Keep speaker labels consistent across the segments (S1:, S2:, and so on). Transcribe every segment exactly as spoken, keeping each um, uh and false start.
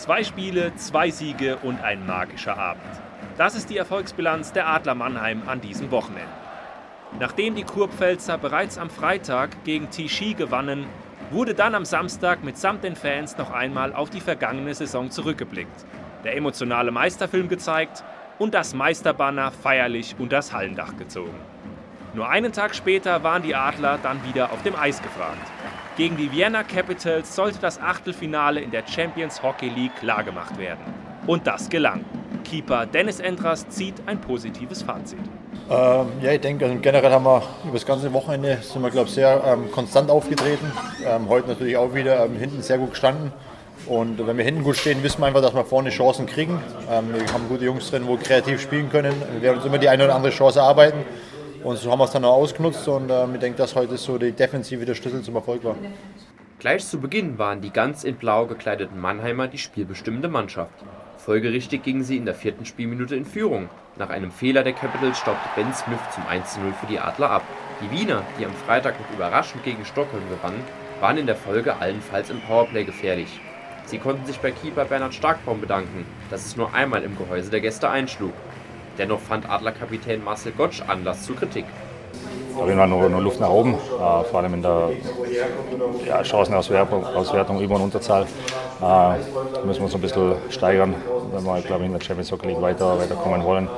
S1: Zwei Spiele, zwei Siege und ein magischer Abend. Das ist die Erfolgsbilanz der Adler Mannheim an diesem Wochenende. Nachdem die Kurpfälzer bereits am Freitag gegen Tichy gewannen, wurde dann am Samstag mitsamt den Fans noch einmal auf die vergangene Saison zurückgeblickt, der emotionale Meisterfilm gezeigt und das Meisterbanner feierlich unters Hallendach gezogen. Nur einen Tag später waren die Adler dann wieder auf dem Eis gefragt. Gegen die Vienna Capitals sollte das Achtelfinale in der Champions Hockey League klargemacht werden. Und das gelang. Keeper Dennis Endras zieht ein positives Fazit.
S2: Ähm, ja, ich denke, also generell haben wir über das ganze Wochenende sind wir, glaube ich, sehr ähm, konstant aufgetreten. Ähm, heute natürlich auch wieder ähm, hinten sehr gut gestanden. Und wenn wir hinten gut stehen, wissen wir einfach, dass wir vorne Chancen kriegen. Ähm, wir haben gute Jungs drin, die kreativ spielen können. Wir werden uns immer die eine oder andere Chance erarbeiten. Und so haben wir es dann auch ausgenutzt. Und ähm, ich denke, dass heute so die Defensive der Schlüssel zum Erfolg war.
S3: Gleich zu Beginn waren die ganz in blau gekleideten Mannheimer die spielbestimmende Mannschaft. Folgerichtig gingen sie in der vierten Spielminute in Führung. Nach einem Fehler der Capitals staubte Ben Smith zum eins zu null für die Adler ab. Die Wiener, die am Freitag noch überraschend gegen Stockholm gewannen, waren in der Folge allenfalls im Powerplay gefährlich. Sie konnten sich bei Keeper Bernhard Starkbaum bedanken, dass es nur einmal im Gehäuse der Gäste einschlug. Dennoch fand Adlerkapitän Marcel Gottsch Anlass zur Kritik.
S4: Auf jeden Fall noch, noch Luft nach oben, äh, vor allem in der ja, Chancenauswertung Auswertung über- und Unterzahl. Äh, da müssen wir uns ein bisschen steigern, wenn wir, glaube ich, in der Champions Hockey League weiter, weiterkommen wollen.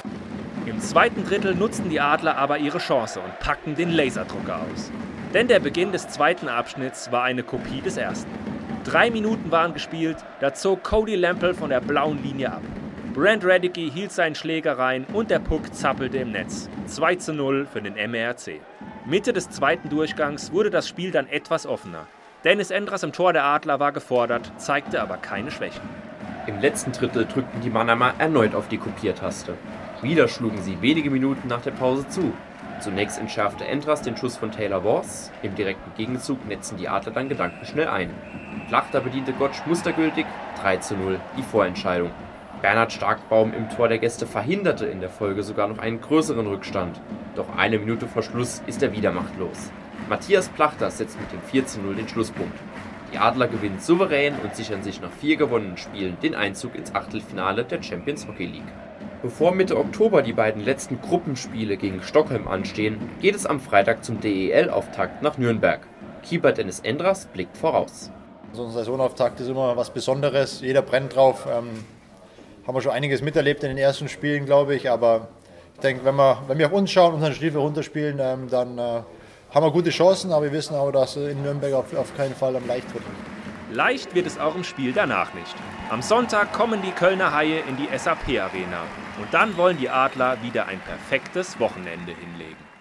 S1: Im zweiten Drittel nutzten die Adler aber ihre Chance und packten den Laserdrucker aus. Denn der Beginn des zweiten Abschnitts war eine Kopie des ersten. Drei Minuten waren gespielt, da zog Cody Lampel von der blauen Linie ab. Brent Radicke hielt seinen Schläger rein und der Puck zappelte im Netz. zwei zu null für den M E R C. Mitte des zweiten Durchgangs wurde das Spiel dann etwas offener. Dennis Endras im Tor der Adler war gefordert, zeigte aber keine Schwächen.
S3: Im letzten Drittel drückten die Mannheimer erneut auf die Kopiertaste. Wieder schlugen sie wenige Minuten nach der Pause zu. Zunächst entschärfte Endras den Schuss von Taylor Wars. Im direkten Gegenzug netzten die Adler dann gedankenschnell ein. Plachter bediente Gottsch mustergültig, drei zu null, die Vorentscheidung. Bernhard Starkbaum im Tor der Gäste verhinderte in der Folge sogar noch einen größeren Rückstand. Doch eine Minute vor Schluss ist er wieder machtlos. Matthias Plachter setzt mit dem vier zu null den Schlusspunkt. Die Adler gewinnen souverän und sichern sich nach vier gewonnenen Spielen den Einzug ins Achtelfinale der Champions Hockey League. Bevor Mitte Oktober die beiden letzten Gruppenspiele gegen Stockholm anstehen, geht es am Freitag zum D E L-Auftakt nach Nürnberg. Keeper Dennis Endras blickt voraus.
S2: So ein Saisonauftakt ist immer was Besonderes, jeder brennt drauf. Ähm, haben wir schon einiges miterlebt in den ersten Spielen, glaube ich, aber ich denke, wenn wir, wenn wir auf uns schauen und unseren Stiefel runterspielen, ähm, dann äh, haben wir gute Chancen, aber wir wissen auch, dass in Nürnberg auf, auf keinen Fall am leicht wird.
S1: Leicht wird es auch im Spiel danach nicht. Am Sonntag kommen die Kölner Haie in die S A P Arena und dann wollen die Adler wieder ein perfektes Wochenende hinlegen.